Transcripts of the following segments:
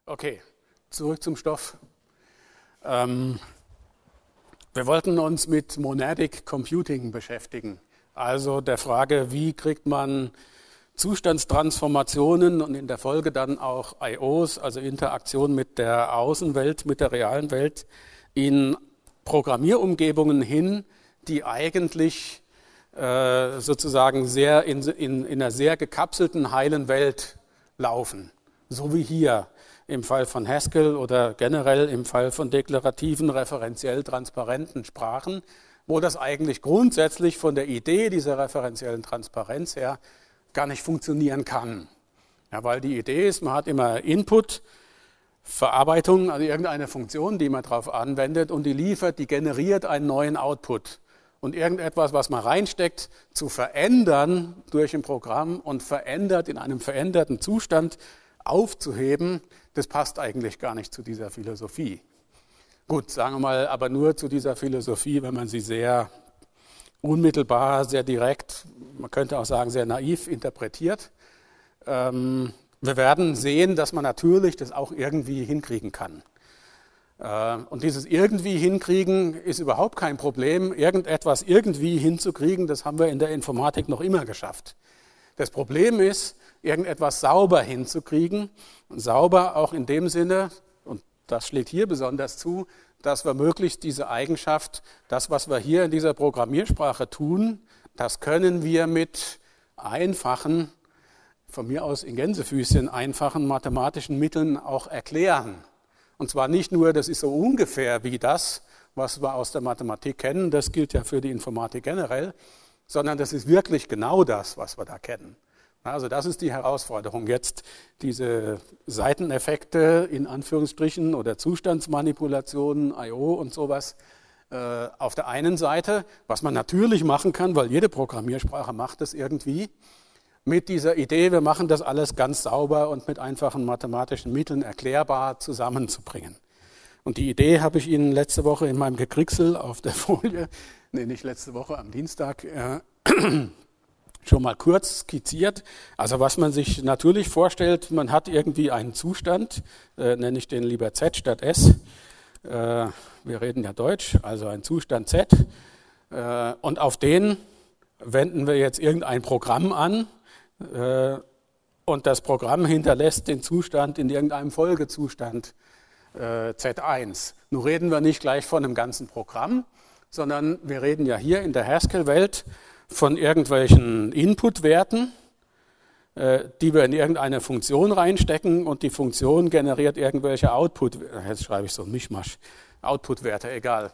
Okay, zurück zum Stoff. Wir wollten uns mit Monadic Computing beschäftigen, also der Frage, wie kriegt man Zustandstransformationen und in der Folge dann auch I/Os, also Interaktion mit der Außenwelt, mit der realen Welt, in Programmierumgebungen hin, die eigentlich sozusagen sehr in einer sehr gekapselten, heilen Welt laufen, so wie hier im Fall von Haskell oder generell im Fall von deklarativen, referenziell transparenten Sprachen, wo das eigentlich grundsätzlich von der Idee dieser referenziellen Transparenz her gar nicht funktionieren kann. Ja, weil die Idee ist, man hat immer Input, Verarbeitung, also irgendeine Funktion, die man darauf anwendet und die generiert einen neuen Output. Und irgendetwas, was man reinsteckt, zu verändern durch ein Programm und verändert in einem veränderten Zustand aufzuheben, das passt eigentlich gar nicht zu dieser Philosophie. Gut, sagen wir mal, aber nur zu dieser Philosophie, wenn man sie sehr unmittelbar, sehr direkt, man könnte auch sagen, sehr naiv interpretiert. Wir werden sehen, dass man natürlich das auch irgendwie hinkriegen kann. Und dieses irgendwie hinkriegen ist überhaupt kein Problem. Irgendetwas irgendwie hinzukriegen, das haben wir in der Informatik noch immer geschafft. Das Problem ist, irgendetwas sauber hinzukriegen. Und sauber auch in dem Sinne, und das schlägt hier besonders zu, dass wir möglichst diese Eigenschaft, das, was wir hier in dieser Programmiersprache tun, das können wir mit einfachen, von mir aus in Gänsefüßchen einfachen mathematischen Mitteln auch erklären. Und zwar nicht nur, das ist so ungefähr wie das, was wir aus der Mathematik kennen, das gilt ja für die Informatik generell, sondern das ist wirklich genau das, was wir da kennen. Also das ist die Herausforderung, jetzt diese Seiteneffekte in Anführungsstrichen oder Zustandsmanipulationen, I/O und sowas auf der einen Seite, was man natürlich machen kann, weil jede Programmiersprache macht das irgendwie, mit dieser Idee, wir machen das alles ganz sauber und mit einfachen mathematischen Mitteln erklärbar zusammenzubringen. Und die Idee habe ich Ihnen letzte Woche in meinem Gekricksel auf der Folie, nicht letzte Woche, am Dienstag, schon mal kurz skizziert. Also was man sich natürlich vorstellt, man hat irgendwie einen Zustand, nenne ich den lieber Z statt S. Wir reden ja Deutsch, also ein Zustand Z. Und auf den wenden wir jetzt irgendein Programm an. Und das Programm hinterlässt den Zustand in irgendeinem Folgezustand Z1. Nun reden wir nicht gleich von einem ganzen Programm, sondern wir reden ja hier in der Haskell-Welt von irgendwelchen Input-Werten, die wir in irgendeine Funktion reinstecken und die Funktion generiert irgendwelche jetzt schreibe ich so ein Mischmasch, Output-Werte, egal,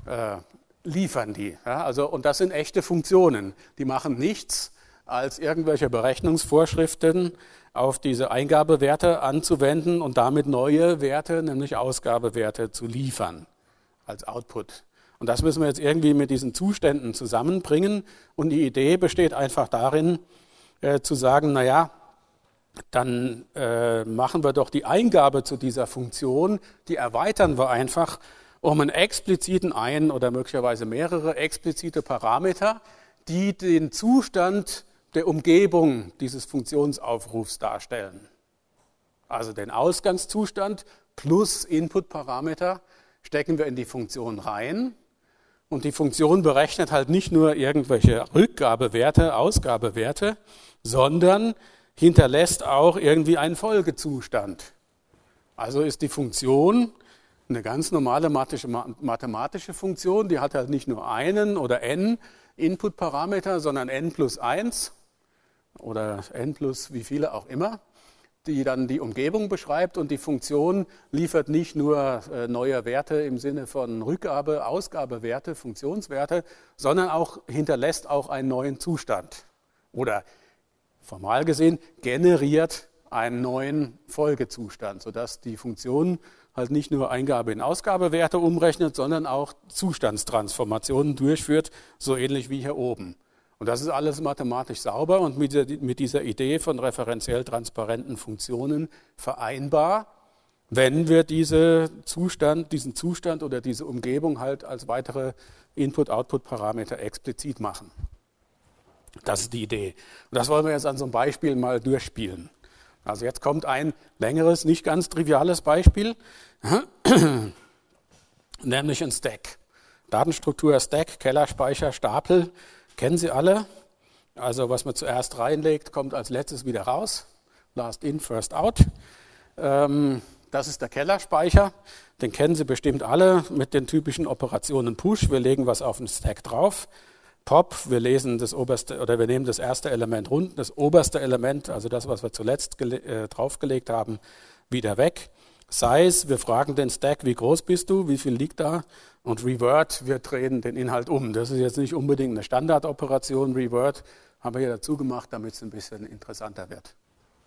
liefern die. Ja, also, und das sind echte Funktionen, die machen nichts als irgendwelche Berechnungsvorschriften auf diese Eingabewerte anzuwenden und damit neue Werte, nämlich Ausgabewerte, zu liefern als Output. Und das müssen wir jetzt irgendwie mit diesen Zuständen zusammenbringen. Und die Idee besteht einfach darin, zu sagen, naja, dann machen wir doch die Eingabe zu dieser Funktion, die erweitern wir einfach um einen expliziten oder möglicherweise mehrere explizite Parameter, die den Zustand der Umgebung dieses Funktionsaufrufs darstellen. Also den Ausgangszustand plus Input-Parameter stecken wir in die Funktion rein und die Funktion berechnet halt nicht nur irgendwelche Rückgabewerte, Ausgabewerte, sondern hinterlässt auch irgendwie einen Folgezustand. Also ist die Funktion eine ganz normale mathematische Funktion, die hat halt nicht nur einen oder n Input-Parameter, sondern n plus 1 oder n plus wie viele auch immer, die dann die Umgebung beschreibt und die Funktion liefert nicht nur neue Werte im Sinne von Rückgabe, Ausgabewerte, Funktionswerte, sondern auch hinterlässt auch einen neuen Zustand oder formal gesehen generiert einen neuen Folgezustand, sodass die Funktion halt nicht nur Eingabe in Ausgabewerte umrechnet, sondern auch Zustandstransformationen durchführt, so ähnlich wie hier oben. Und das ist alles mathematisch sauber und mit dieser Idee von referenziell transparenten Funktionen vereinbar, wenn wir diesen Zustand oder diese Umgebung halt als weitere Input-Output-Parameter explizit machen. Das ist die Idee. Und das wollen wir jetzt an so einem Beispiel mal durchspielen. Also jetzt kommt ein längeres, nicht ganz triviales Beispiel, nämlich ein Stack. Datenstruktur Stack, Kellerspeicher, Stapel, kennen Sie alle. Also was man zuerst reinlegt, kommt als letztes wieder raus. Last in, first out. Das ist der Kellerspeicher. Den kennen Sie bestimmt alle mit den typischen Operationen Push. Wir legen was auf den Stack drauf. Pop, wir lesen das oberste oder wir nehmen das erste Element runter, das oberste Element, also das, was wir zuletzt draufgelegt haben, wieder weg. Size, wir fragen den Stack, wie groß bist du, wie viel liegt da? Und Revert, wir drehen den Inhalt um. Das ist jetzt nicht unbedingt eine Standardoperation. Revert haben wir hier dazu gemacht, damit es ein bisschen interessanter wird.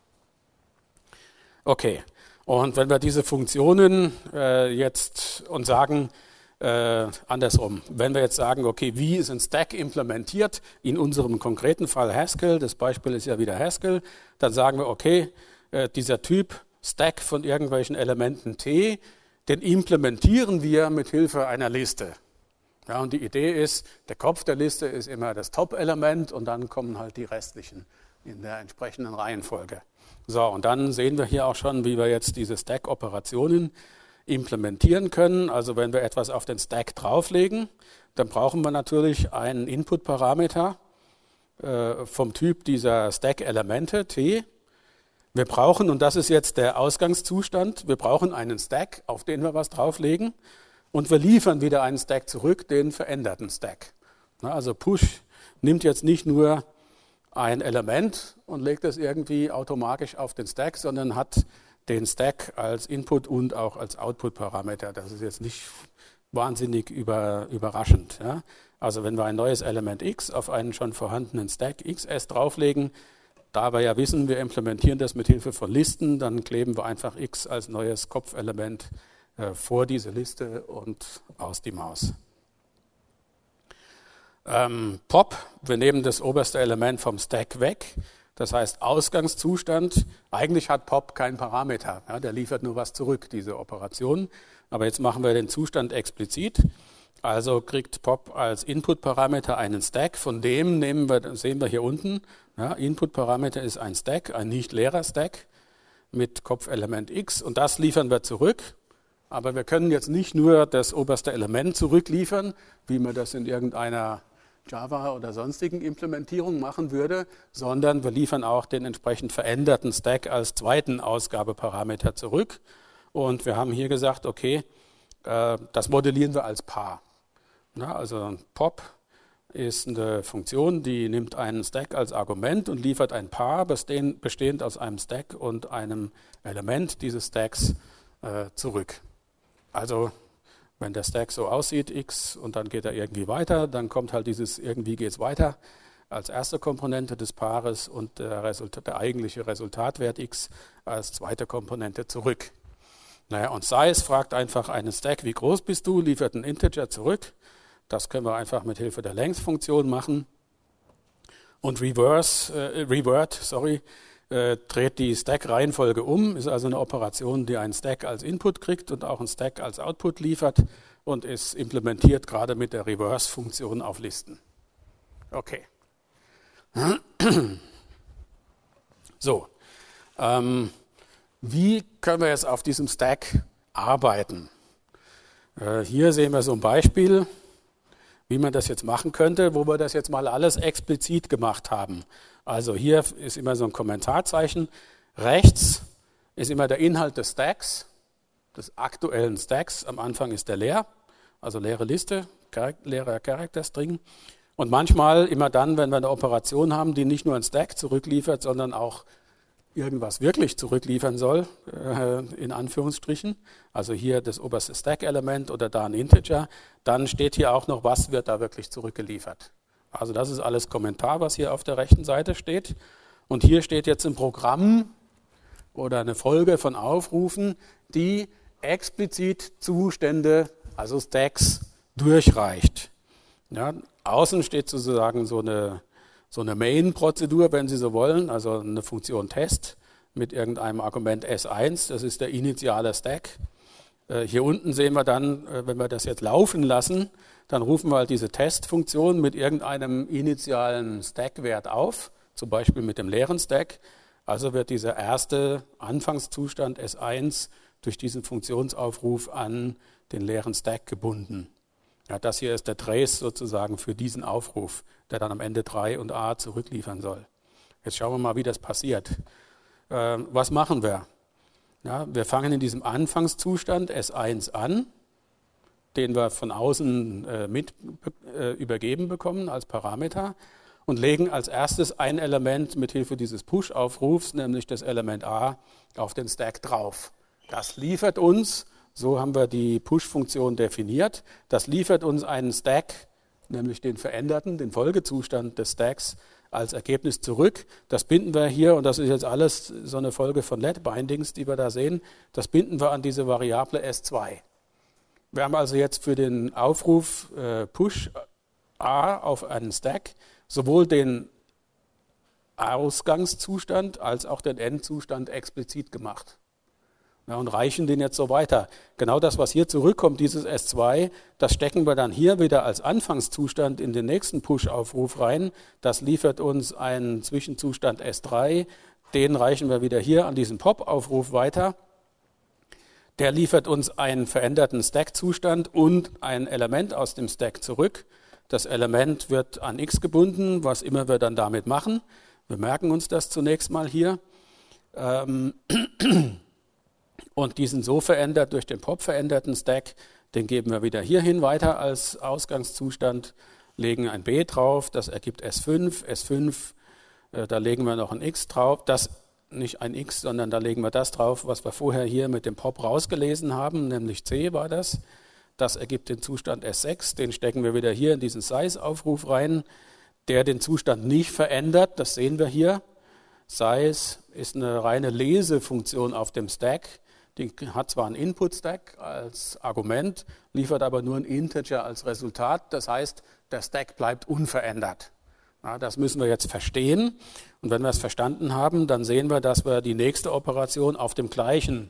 Okay, und wenn wir diese Funktionen jetzt und sagen, andersrum, wenn wir jetzt sagen, okay, wie ist ein Stack implementiert, in unserem konkreten Fall Haskell, das Beispiel ist ja wieder Haskell, dann sagen wir, okay, dieser Typ Stack von irgendwelchen Elementen T, den implementieren wir mit Hilfe einer Liste. Ja, und die Idee ist, der Kopf der Liste ist immer das Top-Element und dann kommen halt die restlichen in der entsprechenden Reihenfolge. So, und dann sehen wir hier auch schon, wie wir jetzt diese Stack-Operationen implementieren können. Also wenn wir etwas auf den Stack drauflegen, dann brauchen wir natürlich einen Input-Parameter vom Typ dieser Stack-Elemente T. Wir brauchen, und das ist jetzt der Ausgangszustand, wir brauchen einen Stack, auf den wir was drauflegen und wir liefern wieder einen Stack zurück, den veränderten Stack. Also Push nimmt jetzt nicht nur ein Element und legt es irgendwie automatisch auf den Stack, sondern hat den Stack als Input und auch als Output-Parameter. Das ist jetzt nicht wahnsinnig überraschend. Ja? Also wenn wir ein neues Element x auf einen schon vorhandenen Stack xs drauflegen, da wir ja wissen, wir implementieren das mit Hilfe von Listen, dann kleben wir einfach x als neues Kopfelement vor diese Liste und aus die Maus. Pop, wir nehmen das oberste Element vom Stack weg. Das heißt, Ausgangszustand, eigentlich hat Pop keinen Parameter, ja, der liefert nur was zurück, diese Operation. Aber jetzt machen wir den Zustand explizit. Also kriegt Pop als Input-Parameter einen Stack, von dem sehen wir hier unten, ja, Input-Parameter ist ein Stack, ein nicht leerer Stack mit Kopfelement x und das liefern wir zurück. Aber wir können jetzt nicht nur das oberste Element zurückliefern, wie man das in irgendeiner Java oder sonstigen Implementierung machen würde, sondern wir liefern auch den entsprechend veränderten Stack als zweiten Ausgabeparameter zurück. Und wir haben hier gesagt, okay, das modellieren wir als Paar. Ja, also Pop ist eine Funktion, die nimmt einen Stack als Argument und liefert ein Paar, bestehend aus einem Stack und einem Element dieses Stacks zurück. Also wenn der Stack so aussieht, x, und dann geht er irgendwie weiter, dann kommt halt dieses irgendwie geht es weiter als erste Komponente des Paares und der eigentliche Resultatwert x als zweite Komponente zurück. Naja, und Size fragt einfach einen Stack, wie groß bist du, liefert einen Integer zurück. Das können wir einfach mit Hilfe der Length-Funktion machen. Und Revert dreht die Stack-Reihenfolge um, ist also eine Operation, die einen Stack als Input kriegt und auch einen Stack als Output liefert und ist implementiert gerade mit der Reverse-Funktion auf Listen. Okay. So, wie können wir jetzt auf diesem Stack arbeiten? Hier sehen wir so ein Beispiel, wie man das jetzt machen könnte, wo wir das jetzt mal alles explizit gemacht haben. Also hier ist immer so ein Kommentarzeichen. Rechts ist immer der Inhalt des Stacks, des aktuellen Stacks. Am Anfang ist der leer, also leere Liste, leerer Character String. Und manchmal, immer dann, wenn wir eine Operation haben, die nicht nur einen Stack zurückliefert, sondern auch irgendwas wirklich zurückliefern soll, in Anführungsstrichen, also hier das oberste Stack-Element oder da ein Integer, dann steht hier auch noch, was wird da wirklich zurückgeliefert. Also das ist alles Kommentar, was hier auf der rechten Seite steht. Und hier steht jetzt ein Programm oder eine Folge von Aufrufen, die explizit Zustände, also Stacks, durchreicht. Ja, außen steht sozusagen so eine Main-Prozedur, wenn Sie so wollen, also eine Funktion Test mit irgendeinem Argument S1, das ist der initiale Stack. Hier unten sehen wir dann, wenn wir das jetzt laufen lassen, dann rufen wir halt diese Test-Funktion mit irgendeinem initialen Stack-Wert auf, zum Beispiel mit dem leeren Stack. Also wird dieser erste Anfangszustand S1 durch diesen Funktionsaufruf an den leeren Stack gebunden. Ja, das hier ist der Trace sozusagen für diesen Aufruf, der dann am Ende 3 und A zurückliefern soll. Jetzt schauen wir mal, wie das passiert. Was machen wir? Ja, wir fangen in diesem Anfangszustand S1 an, den wir von außen übergeben bekommen als Parameter und legen als erstes ein Element mit Hilfe dieses Push-Aufrufs, nämlich das Element A, auf den Stack drauf. Das liefert uns, so haben wir die Push-Funktion definiert, das liefert uns einen Stack, nämlich den veränderten, den Folgezustand des Stacks als Ergebnis zurück. Das binden wir hier, und das ist jetzt alles so eine Folge von Let-Bindings, die wir da sehen, das binden wir an diese Variable S2. Wir haben also jetzt für den Aufruf Push A auf einen Stack sowohl den Ausgangszustand als auch den Endzustand explizit gemacht. Ja, und reichen den jetzt so weiter. Genau das, was hier zurückkommt, dieses S2, das stecken wir dann hier wieder als Anfangszustand in den nächsten Push-Aufruf rein. Das liefert uns einen Zwischenzustand S3. Den reichen wir wieder hier an diesen Pop-Aufruf weiter. Der liefert uns einen veränderten Stack-Zustand und ein Element aus dem Stack zurück. Das Element wird an x gebunden, was immer wir dann damit machen. Wir merken uns das zunächst mal hier. Und diesen so verändert durch den Pop veränderten Stack, den geben wir wieder hierhin weiter als Ausgangszustand, legen ein B drauf, das ergibt S5. S5, da legen wir noch ein X drauf, das nicht ein X, sondern da legen wir das drauf, was wir vorher hier mit dem Pop rausgelesen haben, nämlich C war das. Das ergibt den Zustand S6, den stecken wir wieder hier in diesen Size-Aufruf rein, der den Zustand nicht verändert, das sehen wir hier. Size ist eine reine Lesefunktion auf dem Stack. Die hat zwar einen Input-Stack als Argument, liefert aber nur ein Integer als Resultat. Das heißt, der Stack bleibt unverändert. Ja, das müssen wir jetzt verstehen. Und wenn wir es verstanden haben, dann sehen wir, dass wir die nächste Operation auf dem gleichen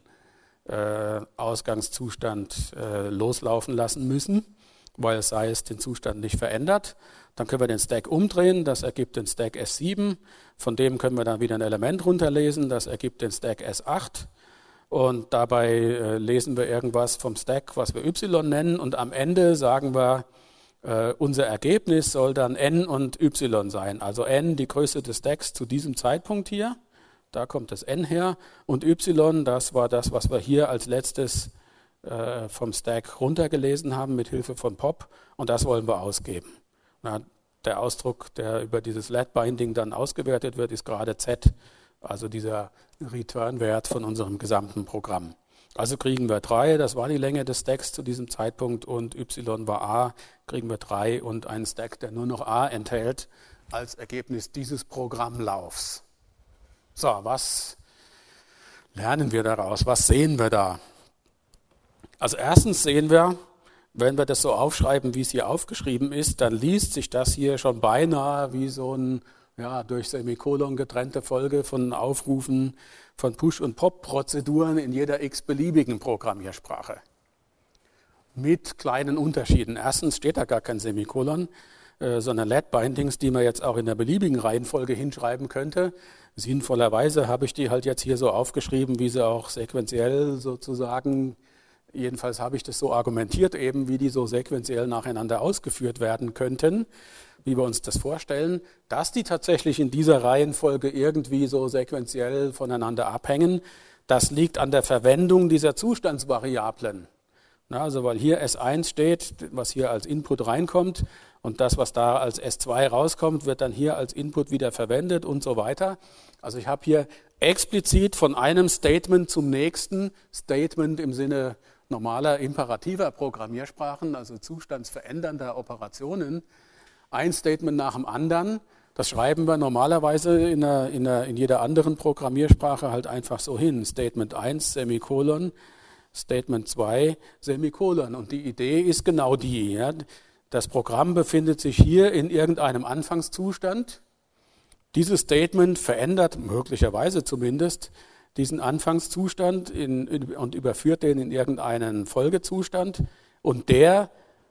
Ausgangszustand loslaufen lassen müssen, weil Size den Zustand nicht verändert. Dann können wir den Stack umdrehen, das ergibt den Stack S7. Von dem können wir dann wieder ein Element runterlesen, das ergibt den Stack S8. Und dabei lesen wir irgendwas vom Stack, was wir Y nennen. Und am Ende sagen wir, unser Ergebnis soll dann N und Y sein. Also N, die Größe des Stacks zu diesem Zeitpunkt hier. Da kommt das N her. Und Y, das war das, was wir hier als letztes vom Stack runtergelesen haben mit Hilfe von Pop. Und das wollen wir ausgeben. Na, der Ausdruck, der über dieses Let-Binding dann ausgewertet wird, ist gerade Z. Also dieser Return-Wert von unserem gesamten Programm. Also kriegen wir 3, das war die Länge des Stacks zu diesem Zeitpunkt, und Y war A, kriegen wir 3 und einen Stack, der nur noch A enthält, als Ergebnis dieses Programmlaufs. So, was lernen wir daraus? Was sehen wir da? Also erstens sehen wir, wenn wir das so aufschreiben, wie es hier aufgeschrieben ist, dann liest sich das hier schon beinahe wie so ein durch Semikolon getrennte Folge von Aufrufen von Push- und Pop-Prozeduren in jeder x-beliebigen Programmiersprache. Mit kleinen Unterschieden. Erstens steht da gar kein Semikolon, sondern Let-Bindings, die man jetzt auch in der beliebigen Reihenfolge hinschreiben könnte. Sinnvollerweise habe ich die halt jetzt hier so aufgeschrieben, wie sie auch sequenziell sozusagen, jedenfalls habe ich das so argumentiert eben, wie die so sequenziell nacheinander ausgeführt werden könnten, wie wir uns das vorstellen, dass die tatsächlich in dieser Reihenfolge irgendwie so sequenziell voneinander abhängen. Das liegt an der Verwendung dieser Zustandsvariablen. Also weil hier S1 steht, was hier als Input reinkommt, und das, was da als S2 rauskommt, wird dann hier als Input wieder verwendet und so weiter. Also ich habe hier explizit von einem Statement zum nächsten, Statement im Sinne normaler imperativer Programmiersprachen, also zustandsverändernder Operationen, ein Statement nach dem anderen. Das schreiben wir normalerweise in jeder anderen Programmiersprache halt einfach so hin. Statement 1, Semikolon, Statement 2, Semikolon. Und die Idee ist genau die. Ja. Das Programm befindet sich hier in irgendeinem Anfangszustand. Dieses Statement verändert, möglicherweise zumindest, diesen Anfangszustand und überführt den in irgendeinen Folgezustand. Und der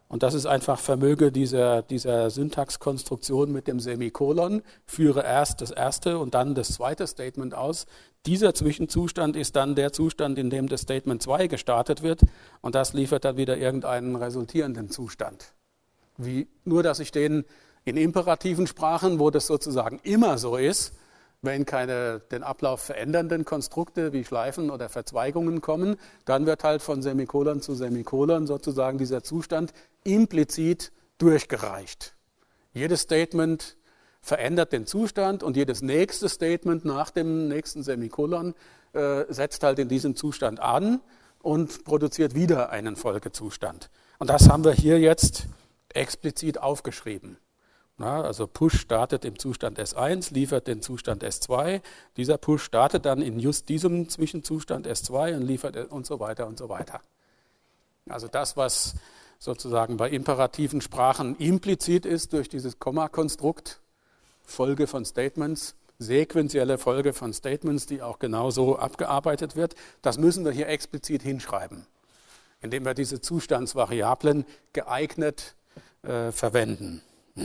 Und das ist einfach Vermöge dieser Syntaxkonstruktion mit dem Semikolon. Führe erst das erste und dann das zweite Statement aus. Dieser Zwischenzustand ist dann der Zustand, in dem das Statement 2 gestartet wird. Und das liefert dann wieder irgendeinen resultierenden Zustand. Nur, dass ich den in imperativen Sprachen, wo das sozusagen immer so ist, wenn keine den Ablauf verändernden Konstrukte wie Schleifen oder Verzweigungen kommen, dann wird halt von Semikolon zu Semikolon sozusagen dieser Zustand implizit durchgereicht. Jedes Statement verändert den Zustand und jedes nächste Statement nach dem nächsten Semikolon setzt halt in diesen Zustand an und produziert wieder einen Folgezustand. Und das haben wir hier jetzt explizit aufgeschrieben. Also Push startet im Zustand S1, liefert den Zustand S2. Dieser Push startet dann in just diesem Zwischenzustand S2 und liefert und so weiter und so weiter. Also das, was sozusagen bei imperativen Sprachen implizit ist durch dieses Komma-Konstrukt, Folge von Statements, sequentielle Folge von Statements, die auch genauso abgearbeitet wird, das müssen wir hier explizit hinschreiben, indem wir diese Zustandsvariablen geeignet verwenden.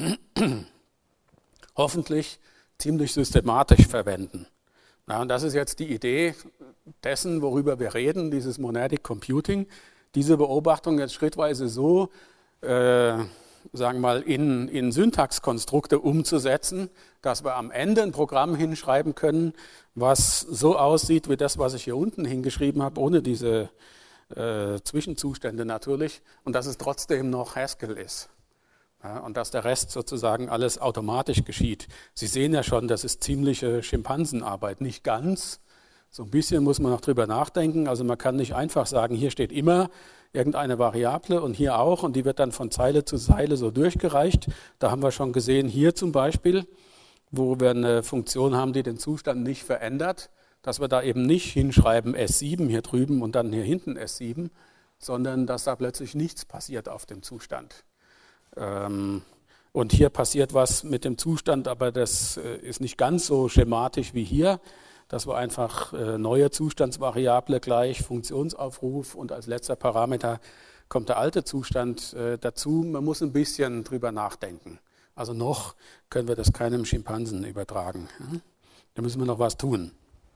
Hoffentlich ziemlich systematisch verwenden. Und das ist jetzt die Idee dessen, worüber wir reden, dieses Monadic Computing, diese Beobachtung jetzt schrittweise so, sagen wir mal, in Syntaxkonstrukte umzusetzen, dass wir am Ende ein Programm hinschreiben können, was so aussieht wie das, was ich hier unten hingeschrieben habe, ohne diese Zwischenzustände natürlich, und dass es trotzdem noch Haskell ist. Ja, und dass der Rest sozusagen alles automatisch geschieht. Sie sehen ja schon, das ist ziemliche Schimpansenarbeit. Nicht ganz, so ein bisschen muss man noch drüber nachdenken. Also man kann nicht einfach sagen, hier steht immer irgendeine Variable und hier auch und die wird dann von Zeile zu Zeile so durchgereicht. Da haben wir schon gesehen, hier zum Beispiel, wo wir eine Funktion haben, die den Zustand nicht verändert, dass wir da eben nicht hinschreiben S7 hier drüben und dann hier hinten S7, sondern dass da plötzlich nichts passiert auf dem Zustand. Und hier passiert was mit dem Zustand, aber das ist nicht ganz so schematisch wie hier, dass wir einfach neue Zustandsvariable gleich Funktionsaufruf und als letzter Parameter kommt der alte Zustand dazu. Man muss ein bisschen drüber nachdenken. Also noch können wir das keinem Schimpansen übertragen. Da müssen wir noch was tun.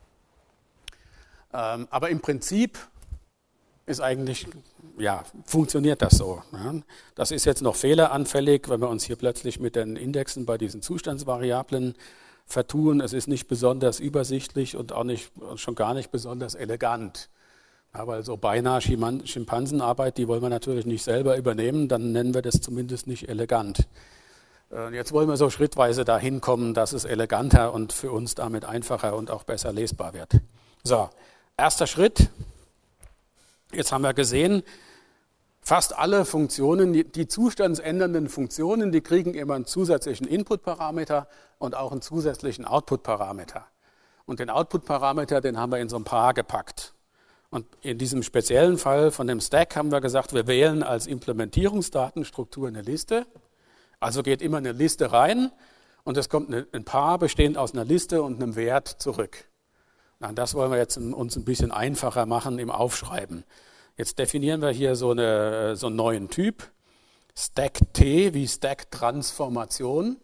Aber im Prinzip ist eigentlich, ja, funktioniert das so. Ja. Das ist jetzt noch fehleranfällig, wenn wir uns hier plötzlich mit den Indexen bei diesen Zustandsvariablen vertun. Es ist nicht besonders übersichtlich und auch nicht, schon gar nicht besonders elegant. Ja, weil so beinahe Schimpansenarbeit, die wollen wir natürlich nicht selber übernehmen, dann nennen wir das zumindest nicht elegant. Jetzt wollen wir so schrittweise dahin kommen, dass es eleganter und für uns damit einfacher und auch besser lesbar wird. So, erster Schritt. Jetzt haben wir gesehen, fast alle Funktionen, die zustandsändernden Funktionen, die kriegen immer einen zusätzlichen Input-Parameter und auch einen zusätzlichen Output-Parameter. Und den Output-Parameter, den haben wir in so ein Paar gepackt. Und in diesem speziellen Fall von dem Stack haben wir gesagt, wir wählen als Implementierungsdatenstruktur eine Liste. Also geht immer eine Liste rein und es kommt ein Paar bestehend aus einer Liste und einem Wert zurück. Das wollen wir jetzt uns ein bisschen einfacher machen im Aufschreiben. Jetzt definieren wir hier so einen neuen Typ, Stack-T wie Stack-Transformation,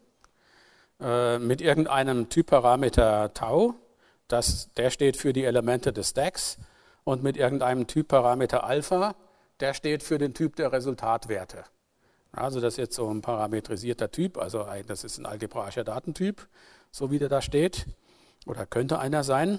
mit irgendeinem Typparameter Tau, der steht für die Elemente des Stacks, und mit irgendeinem Typparameter Alpha, der steht für den Typ der Resultatwerte. Also das ist jetzt so ein parametrisierter Typ, also das ist ein algebraischer Datentyp, so wie der da steht, oder könnte einer sein.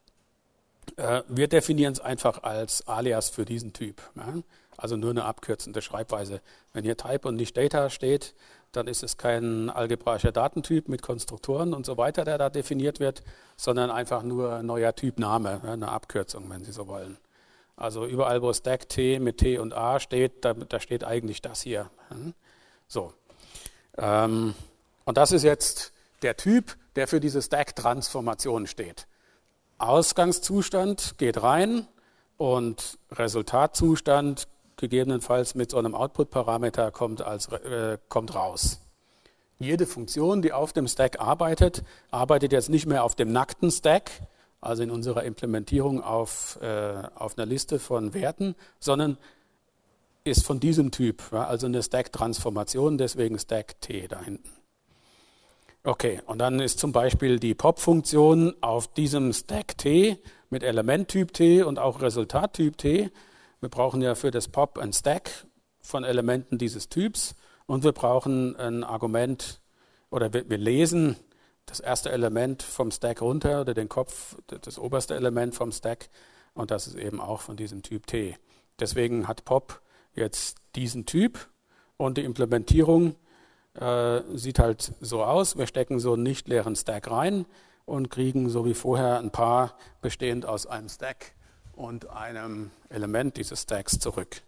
Wir definieren es einfach als Alias für diesen Typ. Also nur eine abkürzende Schreibweise. Wenn hier Type und nicht Data steht, dann ist es kein algebraischer Datentyp mit Konstruktoren und so weiter, der da definiert wird, sondern einfach nur ein neuer Typname, eine Abkürzung, wenn Sie so wollen. Also überall, wo Stack T mit T und A steht, da steht eigentlich das hier. So. Und das ist jetzt der Typ, der für diese Stack-Transformation steht. Ausgangszustand geht rein und Resultatzustand gegebenenfalls mit so einem Output-Parameter kommt raus. Jede Funktion, die auf dem Stack arbeitet jetzt nicht mehr auf dem nackten Stack, also in unserer Implementierung auf einer Liste von Werten, sondern ist von diesem Typ, ja, also eine Stack-Transformation, deswegen Stack T da hinten. Okay, und dann ist zum Beispiel die Pop-Funktion auf diesem Stack T mit Elementtyp T und auch Resultattyp T. Wir brauchen ja für das Pop ein Stack von Elementen dieses Typs und wir brauchen ein Argument, oder wir lesen das erste Element vom Stack runter oder den Kopf, das oberste Element vom Stack, und das ist eben auch von diesem Typ T. Deswegen hat Pop jetzt diesen Typ und die Implementierung sieht halt so aus. Wir stecken so einen nicht leeren Stack rein und kriegen so wie vorher ein Paar bestehend aus einem Stack und einem Element dieses Stacks zurück.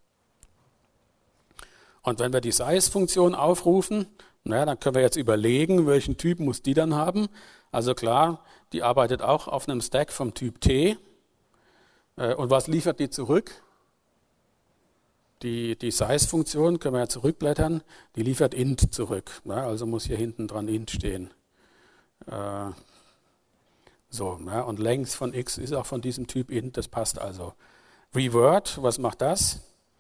Und wenn wir die Size-Funktion aufrufen, dann können wir jetzt überlegen, welchen Typ muss die dann haben. Also klar, die arbeitet auch auf einem Stack vom Typ T. Und was liefert die zurück? Die Size-Funktion, können wir ja zurückblättern, die liefert int zurück. Also muss hier hinten dran int stehen. Und Length von x ist auch von diesem Typ int, das passt also. Reword, was macht das?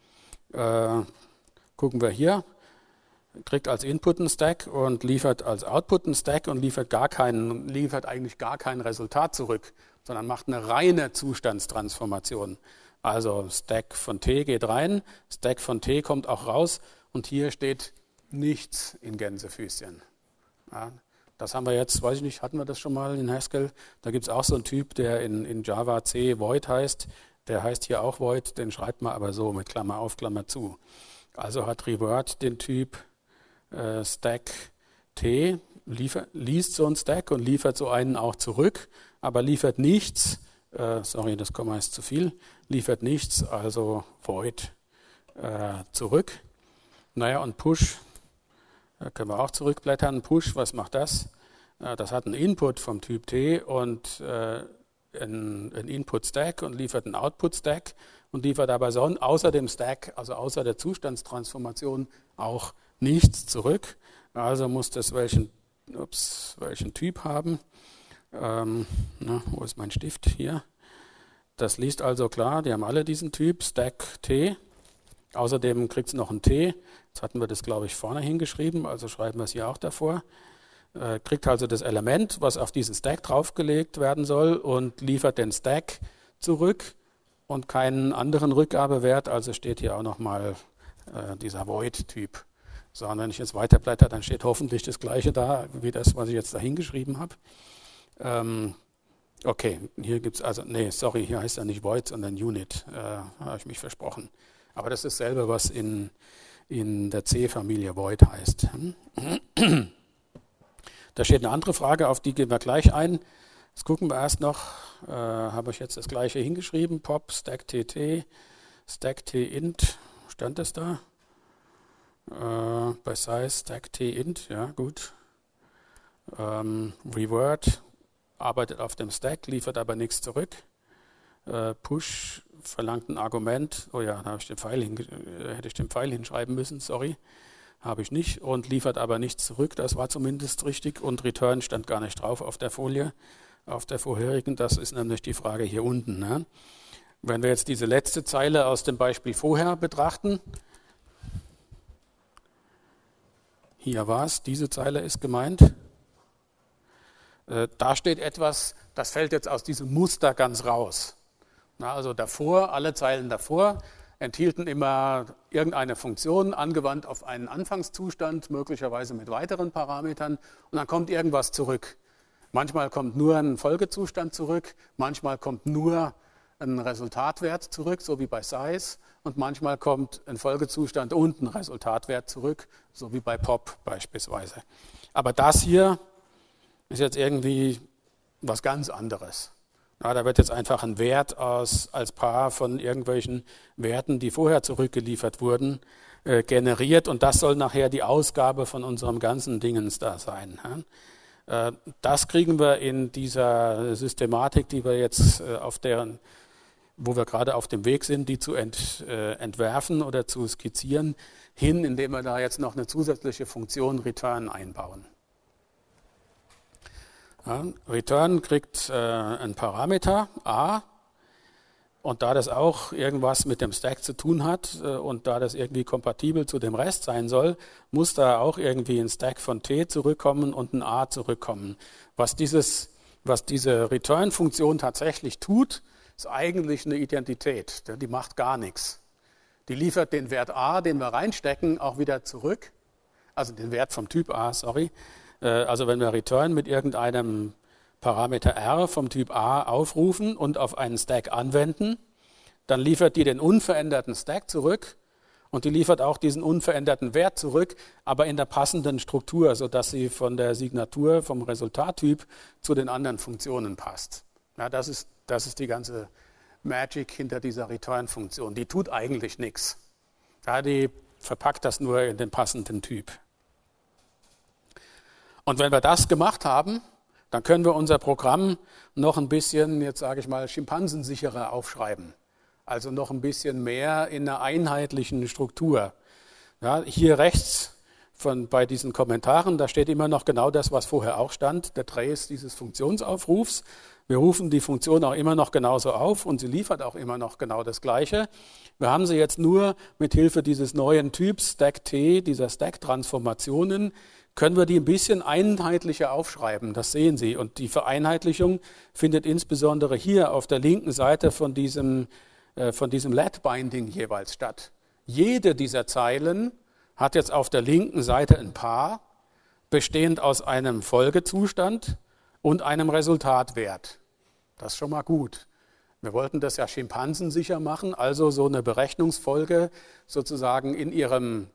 Gucken wir hier, kriegt als Input einen Stack und liefert als Output einen Stack und liefert eigentlich gar kein Resultat zurück, sondern macht eine reine Zustandstransformation. Also Stack von T geht rein, Stack von T kommt auch raus und hier steht nichts in Gänsefüßchen. Ja, das haben wir jetzt, weiß ich nicht, hatten wir das schon mal in Haskell? Da gibt es auch so einen Typ, der in Java C Void heißt. Der heißt hier auch Void, den schreibt man aber so mit Klammer auf, Klammer zu. Also hat Reword den Typ Stack T, liest so einen Stack und liefert so einen auch zurück, aber liefert nichts. Sorry, das Komma ist zu viel, liefert nichts, also Void zurück. Und Push, können wir auch zurückblättern. Push, was macht das? Das hat einen Input vom Typ T und einen Input-Stack und liefert einen Output-Stack und liefert aber außer dem Stack, also außer der Zustandstransformation, auch nichts zurück. Also muss das welchen Typ haben. Wo ist mein Stift? Hier. Das liest also klar, die haben alle diesen Typ, Stack T. Außerdem kriegt es noch ein T. Jetzt hatten wir das, glaube ich, vorne hingeschrieben, also schreiben wir es hier auch davor. Kriegt also das Element, was auf diesen Stack draufgelegt werden soll und liefert den Stack zurück und keinen anderen Rückgabewert, also steht hier auch nochmal dieser Void-Typ. So, und wenn ich jetzt weiterblätter, dann steht hoffentlich das Gleiche da, wie das, was ich jetzt da hingeschrieben habe. Okay, hier gibt es hier heißt er nicht Void, sondern Unit, habe ich mich versprochen. Aber das ist dasselbe, was in der C-Familie Void heißt. Da steht eine andere Frage, auf die gehen wir gleich ein. Jetzt gucken wir erst noch, habe ich jetzt das Gleiche hingeschrieben, Pop, Stack TT, Stack T int, stand das da? Bei Size, Stack T int, ja gut. Reword arbeitet auf dem Stack, liefert aber nichts zurück. Push verlangt ein Argument, da habe ich hätte ich den Pfeil hinschreiben müssen, sorry, habe ich nicht, und liefert aber nichts zurück, das war zumindest richtig, und Return stand gar nicht drauf auf der Folie, auf der vorherigen, das ist nämlich die Frage hier unten. Ne? Wenn wir jetzt diese letzte Zeile aus dem Beispiel vorher betrachten, hier war es, diese Zeile ist gemeint, da steht etwas, das fällt jetzt aus diesem Muster ganz raus. Also davor, alle Zeilen davor enthielten immer irgendeine Funktion angewandt auf einen Anfangszustand, möglicherweise mit weiteren Parametern, und dann kommt irgendwas zurück. Manchmal kommt nur ein Folgezustand zurück, manchmal kommt nur ein Resultatwert zurück, so wie bei Size, und manchmal kommt ein Folgezustand und ein Resultatwert zurück, so wie bei Pop beispielsweise. Aber das hier ist jetzt irgendwie was ganz anderes. Da wird jetzt einfach ein Wert als Paar von irgendwelchen Werten, die vorher zurückgeliefert wurden, generiert, und das soll nachher die Ausgabe von unserem ganzen Dingens da sein. Das kriegen wir in dieser Systematik, die wir jetzt wo wir gerade auf dem Weg sind, die zu entwerfen oder zu skizzieren, hin, indem wir da jetzt noch eine zusätzliche Funktion Return einbauen. Return kriegt einen Parameter a Und da das auch irgendwas mit dem Stack zu tun hat und da das irgendwie kompatibel zu dem Rest sein soll, muss da auch irgendwie ein Stack von t zurückkommen und ein a zurückkommen. Was diese Return-Funktion tatsächlich tut, ist eigentlich eine Identität. Die macht gar nichts. Die liefert den Wert a, den wir reinstecken, auch wieder zurück. Also den Wert vom Typ a, sorry. Also wenn wir Return mit irgendeinem Parameter r vom Typ a aufrufen und auf einen Stack anwenden, dann liefert die den unveränderten Stack zurück und die liefert auch diesen unveränderten Wert zurück, aber in der passenden Struktur, sodass sie von der Signatur, vom Resultattyp zu den anderen Funktionen passt. Ja, das ist die ganze Magic hinter dieser Return-Funktion. Die tut eigentlich nichts. Ja, die verpackt das nur in den passenden Typ. Und wenn wir das gemacht haben, dann können wir unser Programm noch ein bisschen, jetzt sage ich mal, schimpansensicherer aufschreiben. Also noch ein bisschen mehr in einer einheitlichen Struktur. Ja, hier rechts bei diesen Kommentaren, da steht immer noch genau das, was vorher auch stand, der Trace dieses Funktionsaufrufs. Wir rufen die Funktion auch immer noch genauso auf und sie liefert auch immer noch genau das Gleiche. Wir haben sie jetzt nur mit Hilfe dieses neuen Typs Stack-T, dieser Stack-Transformationen, können wir die ein bisschen einheitlicher aufschreiben, das sehen Sie. Und die Vereinheitlichung findet insbesondere hier auf der linken Seite von diesem Let-Binding jeweils statt. Jede dieser Zeilen hat jetzt auf der linken Seite ein Paar, bestehend aus einem Folgezustand und einem Resultatwert. Das ist schon mal gut. Wir wollten das ja schimpansensicher machen, also so eine Berechnungsfolge sozusagen in ihrem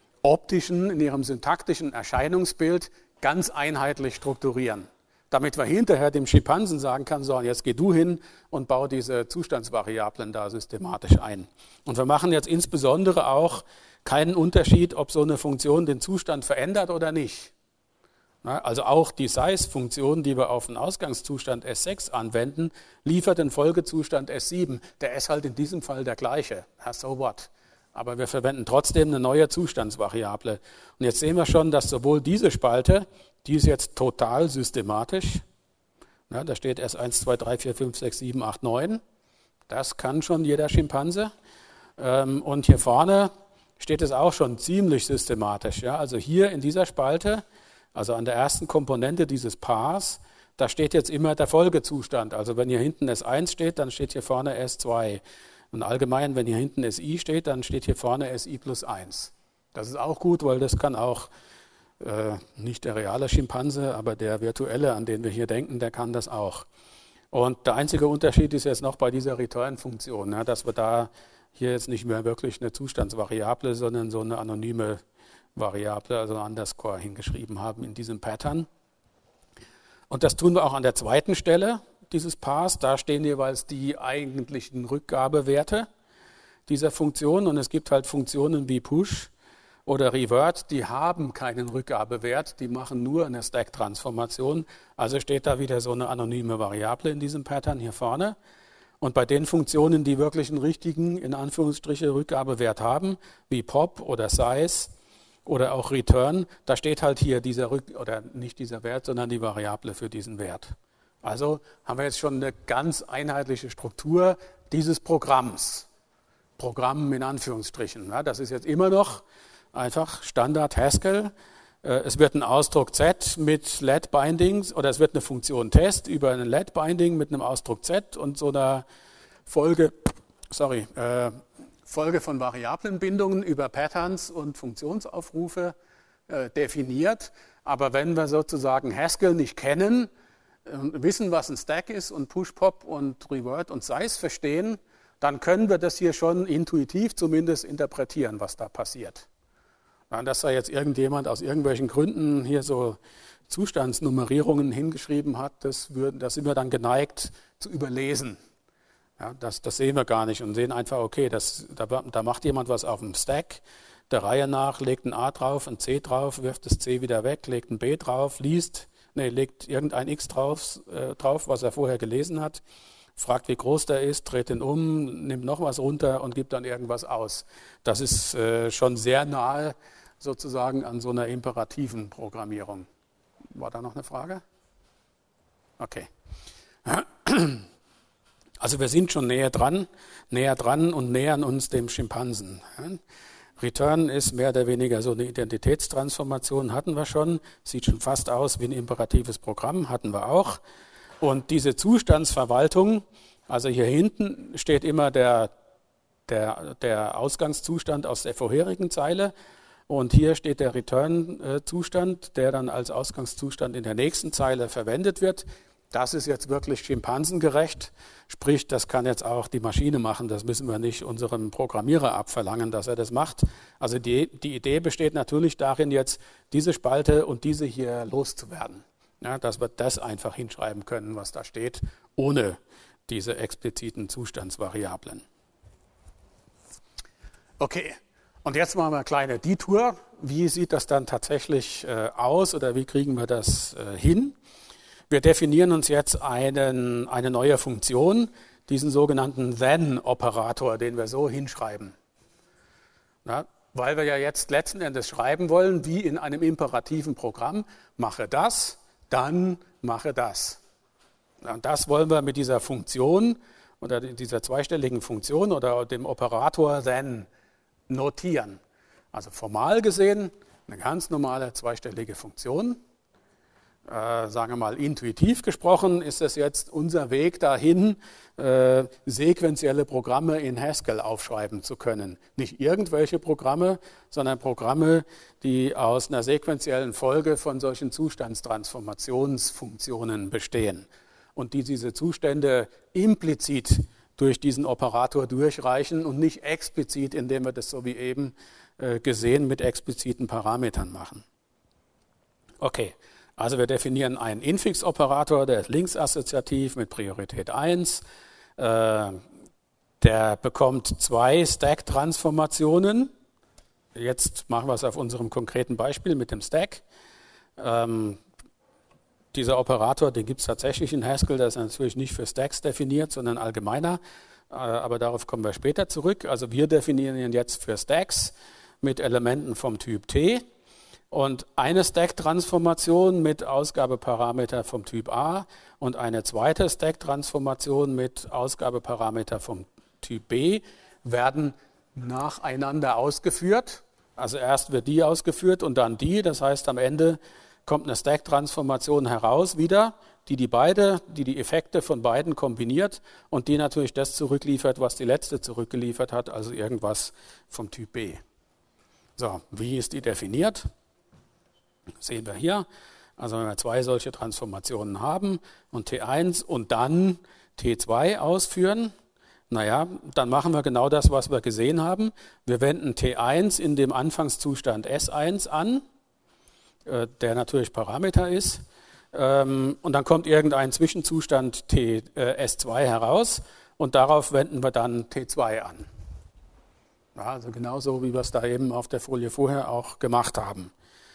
syntaktischen Erscheinungsbild ganz einheitlich strukturieren, damit wir hinterher dem Schimpansen sagen können, so, jetzt geh du hin und bau diese Zustandsvariablen da systematisch ein. Und wir machen jetzt insbesondere auch keinen Unterschied, ob so eine Funktion den Zustand verändert oder nicht. Also auch die Size-Funktion, die wir auf den Ausgangszustand S6 anwenden, liefert den Folgezustand S7. Der ist halt in diesem Fall der gleiche. So what? Aber wir verwenden trotzdem eine neue Zustandsvariable. Und jetzt sehen wir schon, dass sowohl diese Spalte, die ist jetzt total systematisch, da steht S1, 2, 3, 4, 5, 6, 7, 8, 9, das kann schon jeder Schimpanse. Und hier vorne steht es auch schon ziemlich systematisch. Also hier in dieser Spalte, also an der ersten Komponente dieses Paars, da steht jetzt immer der Folgezustand. Also wenn hier hinten S1 steht, dann steht hier vorne S2. Und allgemein, wenn hier hinten SI steht, dann steht hier vorne SI plus 1. Das ist auch gut, weil das kann auch nicht der reale Schimpanse, aber der virtuelle, an den wir hier denken, der kann das auch. Und der einzige Unterschied ist jetzt noch bei dieser Return-Funktion, dass wir da hier jetzt nicht mehr wirklich eine Zustandsvariable, sondern so eine anonyme Variable, also ein Underscore hingeschrieben haben in diesem Pattern. Und das tun wir auch an der zweiten Stelle dieses Paars. Da stehen jeweils die eigentlichen Rückgabewerte dieser Funktion. Und es gibt halt Funktionen wie Push oder Revert, die haben keinen Rückgabewert, die machen nur eine Stack-Transformation. Also steht da wieder so eine anonyme Variable in diesem Pattern hier vorne. Und bei den Funktionen, die wirklich einen richtigen, in Anführungsstriche, Rückgabewert haben, wie Pop oder Size oder auch Return, da steht halt hier oder nicht dieser Wert, sondern die Variable für diesen Wert. Also haben wir jetzt schon eine ganz einheitliche Struktur dieses Programms. Programm in Anführungsstrichen. Das ist jetzt immer noch einfach Standard Haskell. Es wird ein Ausdruck Z mit Let-Bindings oder es wird eine Funktion Test über ein Let-Binding mit einem Ausdruck Z und so einer Folge von Variablenbindungen über Patterns und Funktionsaufrufe definiert. Aber wenn wir sozusagen Haskell nicht kennen, wissen, was ein Stack ist und Push, Pop und Revert und Size verstehen, dann können wir das hier schon intuitiv zumindest interpretieren, was da passiert. Dass da jetzt irgendjemand aus irgendwelchen Gründen hier so Zustandsnummerierungen hingeschrieben hat, das sind wir dann geneigt zu überlesen. Ja, das sehen wir gar nicht und sehen einfach, okay, da macht jemand was auf dem Stack, der Reihe nach, legt ein A drauf, ein C drauf, wirft das C wieder weg, legt ein B drauf, legt irgendein X drauf, was er vorher gelesen hat, fragt, wie groß der ist, dreht den um, nimmt noch was runter und gibt dann irgendwas aus. Das ist schon sehr nahe sozusagen an so einer imperativen Programmierung. War da noch eine Frage? Okay. Also wir sind schon näher dran und nähern uns dem Schimpansen. Return ist mehr oder weniger so eine Identitätstransformation, hatten wir schon. Sieht schon fast aus wie ein imperatives Programm, hatten wir auch. Und diese Zustandsverwaltung, also hier hinten steht immer der Ausgangszustand aus der vorherigen Zeile. Und hier steht der Return-Zustand, der dann als Ausgangszustand in der nächsten Zeile verwendet wird. Das ist jetzt wirklich schimpansengerecht, sprich, das kann jetzt auch die Maschine machen, das müssen wir nicht unserem Programmierer abverlangen, dass er das macht. Also die Idee besteht natürlich darin, jetzt diese Spalte und diese hier loszuwerden. Ja, dass wir das einfach hinschreiben können, was da steht, ohne diese expliziten Zustandsvariablen. Okay, und jetzt machen wir eine kleine Detour. Wie sieht das dann tatsächlich aus oder wie kriegen wir das hin? Wir definieren uns jetzt eine neue Funktion, diesen sogenannten Then-Operator, den wir so hinschreiben. Ja, weil wir ja jetzt letzten Endes schreiben wollen, wie in einem imperativen Programm, mache das, dann mache das. Ja, und das wollen wir mit dieser Funktion oder dieser zweistelligen Funktion oder dem Operator then notieren. Also formal gesehen eine ganz normale zweistellige Funktion. Sagen wir mal intuitiv gesprochen, ist es jetzt unser Weg dahin, sequenzielle Programme in Haskell aufschreiben zu können. Nicht irgendwelche Programme, sondern Programme, die aus einer sequenziellen Folge von solchen Zustandstransformationsfunktionen bestehen und die diese Zustände implizit durch diesen Operator durchreichen und nicht explizit, indem wir das so wie eben gesehen mit expliziten Parametern machen. Okay. Also wir definieren einen Infix-Operator, der ist linksassoziativ mit Priorität 1. Der bekommt 2 Stack-Transformationen. Jetzt machen wir es auf unserem konkreten Beispiel mit dem Stack. Dieser Operator, den gibt es tatsächlich in Haskell, der ist natürlich nicht für Stacks definiert, sondern allgemeiner. Aber darauf kommen wir später zurück. Also wir definieren ihn jetzt für Stacks mit Elementen vom Typ T. Und eine Stack-Transformation mit Ausgabeparameter vom Typ A und eine zweite Stack-Transformation mit Ausgabeparameter vom Typ B werden nacheinander ausgeführt. Also erst wird die ausgeführt und dann die. Das heißt, am Ende kommt eine Stack-Transformation heraus wieder, die Effekte von beiden kombiniert und die natürlich das zurückliefert, was die letzte zurückgeliefert hat, also irgendwas vom Typ B. So, wie ist die definiert? Sehen wir hier, also wenn wir 2 solche Transformationen haben und T1 und dann T2 ausführen, naja, dann machen wir genau das, was wir gesehen haben. Wir wenden T1 in dem Anfangszustand S1 an, der natürlich Parameter ist, und dann kommt irgendein Zwischenzustand S2 heraus und darauf wenden wir dann T2 an. Ja, also genauso, wie wir es da eben auf der Folie vorher auch gemacht haben.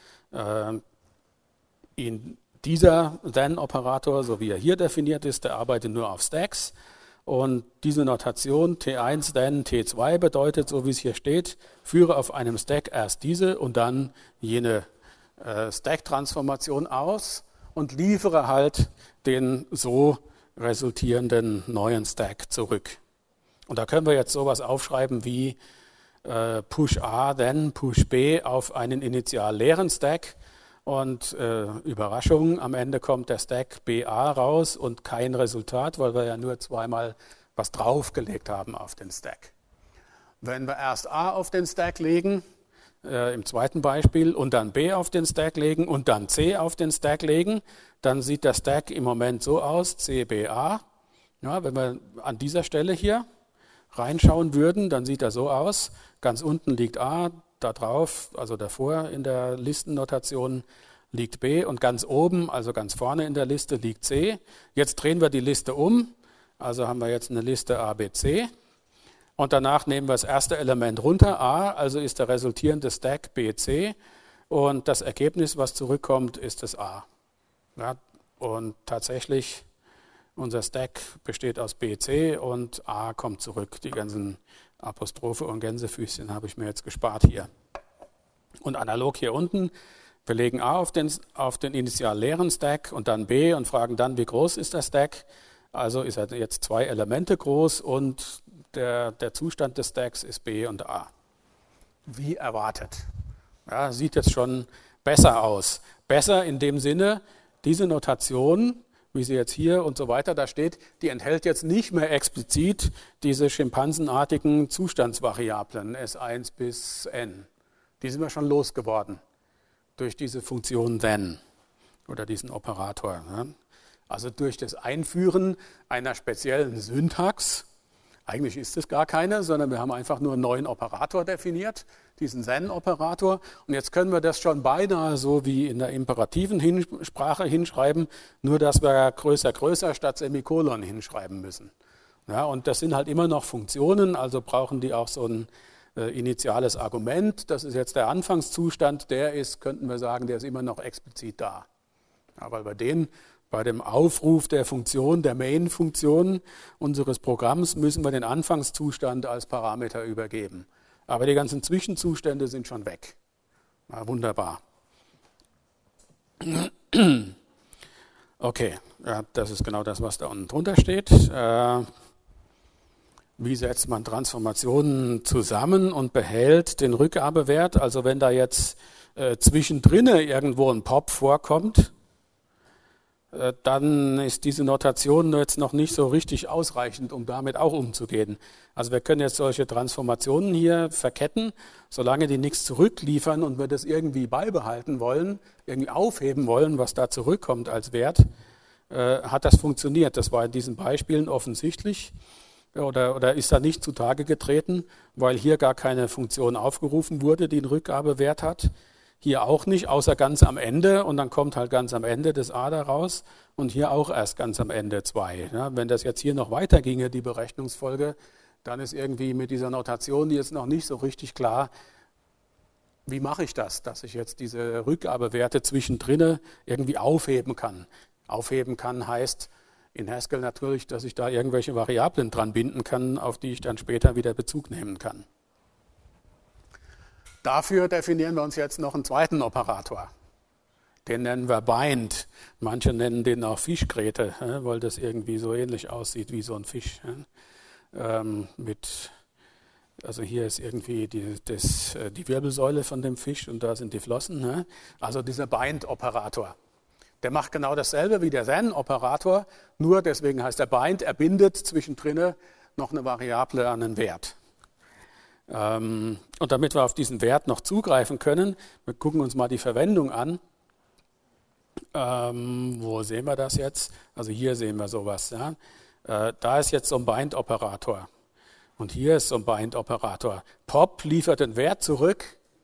In dieser Then-Operator, so wie er hier definiert ist, der arbeitet nur auf Stacks. Und diese Notation T1, Then, T2 bedeutet, so wie es hier steht, führe auf einem Stack erst diese und dann jene Stack-Transformation aus und liefere halt den so resultierenden neuen Stack zurück. Und da können wir jetzt sowas aufschreiben wie Push A, then Push B auf einen initial leeren Stack und Überraschung, am Ende kommt der Stack BA raus und kein Resultat, weil wir ja nur zweimal was draufgelegt haben auf den Stack. Wenn wir erst A auf den Stack legen, im zweiten Beispiel, und dann B auf den Stack legen und dann C auf den Stack legen, dann sieht der Stack im Moment so aus, CBA. Ja, wenn wir an dieser Stelle hier reinschauen würden, dann sieht er so aus. Ganz unten liegt A, da drauf, also davor in der Listennotation liegt B und ganz oben, also ganz vorne in der Liste liegt C. Jetzt drehen wir die Liste um, also haben wir jetzt eine Liste ABC und danach nehmen wir das erste Element runter, A, also ist der resultierende Stack BC und das Ergebnis, was zurückkommt, ist das A. Ja, und tatsächlich unser Stack besteht aus BC und A kommt zurück. Die ganzen Apostrophe und Gänsefüßchen habe ich mir jetzt gespart hier. Und analog hier unten, wir legen A auf den initial leeren Stack und dann B und fragen dann, wie groß ist der Stack. Also ist er jetzt 2 Elemente groß und der Zustand des Stacks ist B und A. Wie erwartet. Ja, sieht jetzt schon besser aus. Besser in dem Sinne, diese Notation, wie sie jetzt hier und so weiter da steht, die enthält jetzt nicht mehr explizit diese schimpansenartigen Zustandsvariablen S1 bis N. Die sind wir schon losgeworden durch diese Funktion then oder diesen Operator. Also durch das Einführen einer speziellen Syntax. Eigentlich ist es gar keine, sondern wir haben einfach nur einen neuen Operator definiert, diesen then-Operator. Und jetzt können wir das schon beinahe so wie in der imperativen Sprache hinschreiben, nur dass wir größer statt Semikolon hinschreiben müssen. Ja, und das sind halt immer noch Funktionen, also brauchen die auch so ein initiales Argument. Das ist jetzt der Anfangszustand, der ist, könnten wir sagen, der ist immer noch explizit da. Ja, weil bei dem Aufruf der Funktion, der Main-Funktion unseres Programms müssen wir den Anfangszustand als Parameter übergeben. Aber die ganzen Zwischenzustände sind schon weg. Na, wunderbar. Okay, ja, das ist genau das, was da unten drunter steht. Wie setzt man Transformationen zusammen und behält den Rückgabewert? Also wenn da jetzt zwischendrin irgendwo ein Pop vorkommt, dann ist diese Notation jetzt noch nicht so richtig ausreichend, um damit auch umzugehen. Also wir können jetzt solche Transformationen hier verketten, solange die nichts zurückliefern und wir das irgendwie beibehalten wollen, irgendwie aufheben wollen, was da zurückkommt als Wert, hat das funktioniert. Das war in diesen Beispielen offensichtlich oder ist da nicht zutage getreten, weil hier gar keine Funktion aufgerufen wurde, die einen Rückgabewert hat. Hier auch nicht, außer ganz am Ende und dann kommt halt ganz am Ende das A da raus und hier auch erst ganz am Ende 2. Ja, wenn das jetzt hier noch weiter ginge, die Berechnungsfolge, dann ist irgendwie mit dieser Notation jetzt noch nicht so richtig klar, wie mache ich das, dass ich jetzt diese Rückgabewerte zwischendrin irgendwie aufheben kann. Aufheben kann heißt in Haskell natürlich, dass ich da irgendwelche Variablen dran binden kann, auf die ich dann später wieder Bezug nehmen kann. Dafür definieren wir uns jetzt noch einen zweiten Operator. Den nennen wir bind. Manche nennen den auch Fischgräte, weil das irgendwie so ähnlich aussieht wie so ein Fisch. Also hier ist irgendwie die Wirbelsäule von dem Fisch und da sind die Flossen. Also dieser bind-Operator. Der macht genau dasselbe wie der then-Operator, nur deswegen heißt er bind, er bindet zwischendrin noch eine Variable an einen Wert. Und damit wir auf diesen Wert noch zugreifen können, wir gucken uns mal die Verwendung an. Wo sehen wir das jetzt? Also hier sehen wir sowas. Ja? Da ist jetzt so ein Bind-Operator. Und hier ist so ein Bind-Operator. Pop liefert den Wert zurück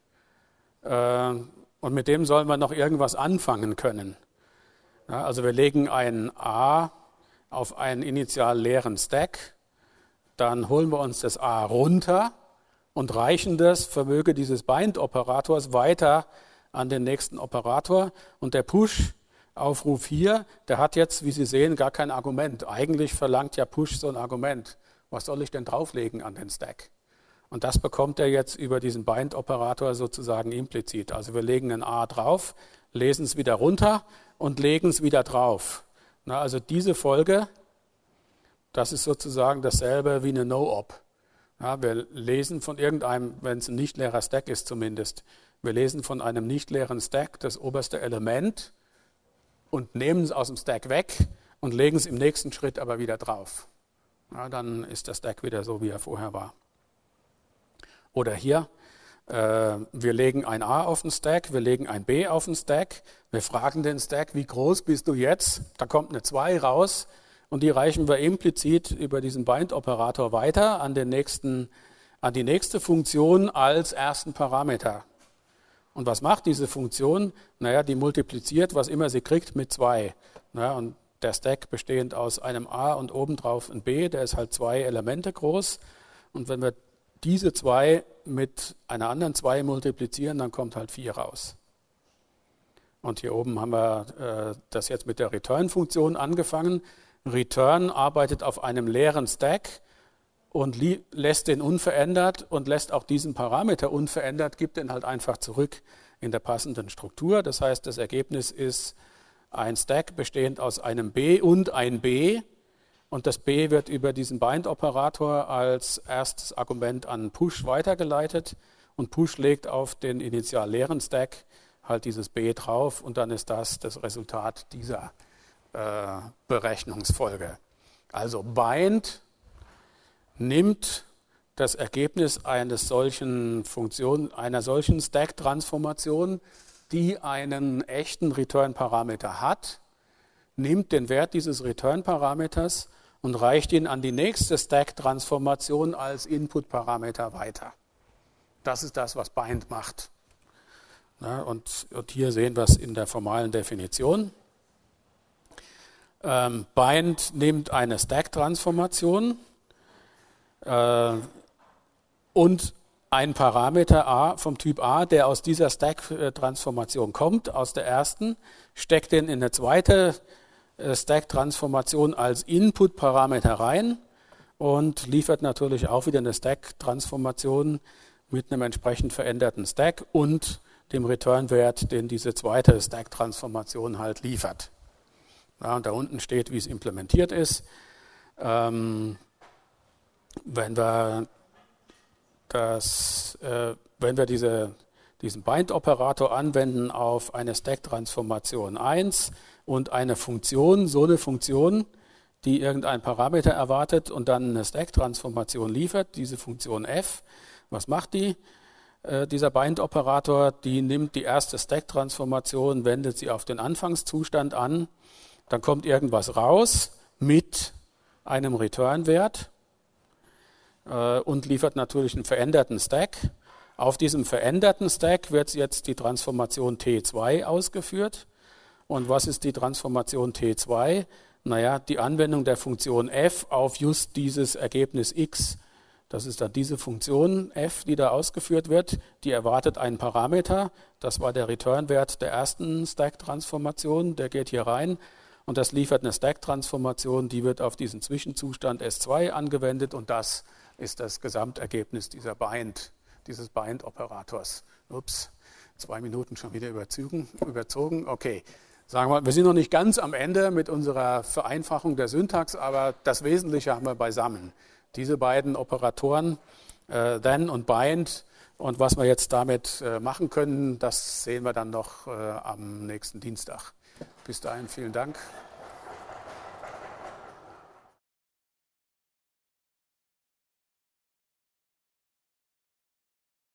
und mit dem sollen wir noch irgendwas anfangen können. Ja, also wir legen ein A auf einen initial leeren Stack, dann holen wir uns das A runter und reichen das vermöge dieses Bind-Operators weiter an den nächsten Operator. Und der Push-Aufruf hier, der hat jetzt, wie Sie sehen, gar kein Argument. Eigentlich verlangt ja Push so ein Argument. Was soll ich denn drauflegen an den Stack? Und das bekommt er jetzt über diesen Bind-Operator sozusagen implizit. Also wir legen ein A drauf, lesen es wieder runter und legen es wieder drauf. Na, also diese Folge, das ist sozusagen dasselbe wie eine No-Op. Ja, wir lesen von irgendeinem, wenn es ein nicht leerer Stack ist zumindest, wir lesen von einem nicht leeren Stack das oberste Element und nehmen es aus dem Stack weg und legen es im nächsten Schritt aber wieder drauf. Ja, dann ist der Stack wieder so, wie er vorher war. Oder hier, wir legen ein A auf den Stack, wir legen ein B auf den Stack, wir fragen den Stack, wie groß bist du jetzt? Da kommt eine 2 raus. Und die reichen wir implizit über diesen Bind-Operator weiter an die nächste Funktion als ersten Parameter. Und was macht diese Funktion? Naja, die multipliziert, was immer sie kriegt, mit 2. Naja, und der Stack bestehend aus einem A und obendrauf ein B, der ist halt 2 Elemente groß. Und wenn wir diese 2 mit einer anderen 2 multiplizieren, dann kommt halt 4 raus. Und hier oben haben wir das jetzt mit der Return-Funktion angefangen. Return arbeitet auf einem leeren Stack und lässt den unverändert und lässt auch diesen Parameter unverändert, gibt den halt einfach zurück in der passenden Struktur. Das heißt, das Ergebnis ist ein Stack bestehend aus einem B und ein B und das B wird über diesen Bind-Operator als erstes Argument an Push weitergeleitet und Push legt auf den initial leeren Stack halt dieses B drauf und dann ist das Resultat dieser Berechnungsfolge. Also Bind nimmt das Ergebnis einer solchen Stack-Transformation, die einen echten Return-Parameter hat, nimmt den Wert dieses Return-Parameters und reicht ihn an die nächste Stack-Transformation als Input-Parameter weiter. Das ist das, was Bind macht. Ja, und hier sehen wir es in der formalen Definition. Bind nimmt eine Stack-Transformation und einen Parameter A vom Typ A, der aus dieser Stack-Transformation kommt, aus der ersten, steckt den in eine zweite Stack-Transformation als Input-Parameter rein und liefert natürlich auch wieder eine Stack-Transformation mit einem entsprechend veränderten Stack und dem Return-Wert, den diese zweite Stack-Transformation halt liefert. Ja, und da unten steht, wie es implementiert ist. Wenn wir diesen Bind-Operator anwenden auf eine Stack-Transformation 1 und eine Funktion, so eine Funktion, die irgendeinen Parameter erwartet und dann eine Stack-Transformation liefert, diese Funktion f, was macht die? Dieser Bind-Operator, die nimmt die erste Stack-Transformation, wendet sie auf den Anfangszustand an, dann kommt irgendwas raus mit einem Return-Wert und liefert natürlich einen veränderten Stack. Auf diesem veränderten Stack wird jetzt die Transformation T2 ausgeführt. Und was ist die Transformation T2? Naja, die Anwendung der Funktion f auf just dieses Ergebnis x. Das ist dann diese Funktion f, die da ausgeführt wird. Die erwartet einen Parameter. Das war der Return-Wert der ersten Stack-Transformation. Der geht hier rein. Und das liefert eine Stack-Transformation, die wird auf diesen Zwischenzustand S2 angewendet und das ist das Gesamtergebnis dieses Bind-Operators. Ups, 2 Minuten schon wieder überzogen. Okay, sagen wir, wir sind noch nicht ganz am Ende mit unserer Vereinfachung der Syntax, aber das Wesentliche haben wir beisammen. Diese beiden Operatoren, then und bind, und was wir jetzt damit machen können, das sehen wir dann noch am nächsten Dienstag. Bis dahin, vielen Dank.